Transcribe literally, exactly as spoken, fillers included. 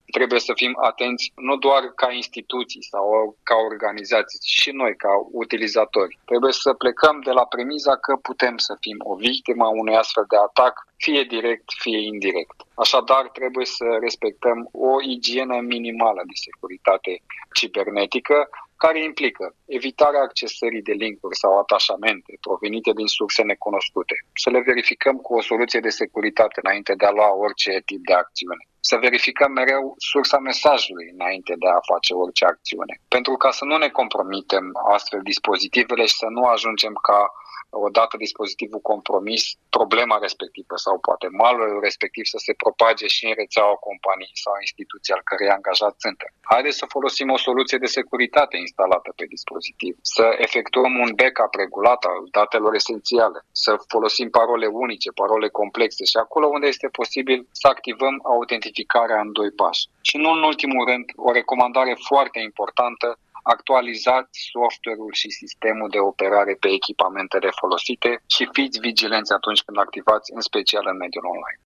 trebuie să fim atenți nu doar ca instituții sau ca organizații, ci și noi ca utilizatori. Trebuie să plecăm de la premiza că putem să fim o victimă a unui astfel de atac, fie direct, fie indirect. Așadar, trebuie să respectăm o igienă minimală de securitate cibernetică, care implică evitarea accesării de linkuri sau atașamente provenite din surse necunoscute. Să le verificăm cu o soluție de securitate înainte de a lua orice tip de acțiune. Să verificăm mereu sursa mesajului înainte de a face orice acțiune. Pentru ca să nu ne compromitem astfel dispozitivele și să nu ajungem ca odată dispozitivul compromis, problema respectivă sau poate malul respectiv să se propage și în rețeaua companiei sau instituției al cărei angajat suntem. Haideți să folosim o soluție de securitate instalată pe dispozitiv, să efectuăm un backup regulat al datelor esențiale, să folosim parole unice, parole complexe și acolo unde este posibil să activăm autentificarea în doi pași. Și nu în ultimul rând, o recomandare foarte importantă: actualizați software-ul și sistemul de operare pe echipamentele folosite și fiți vigilenți atunci când activați, în special în mediul online.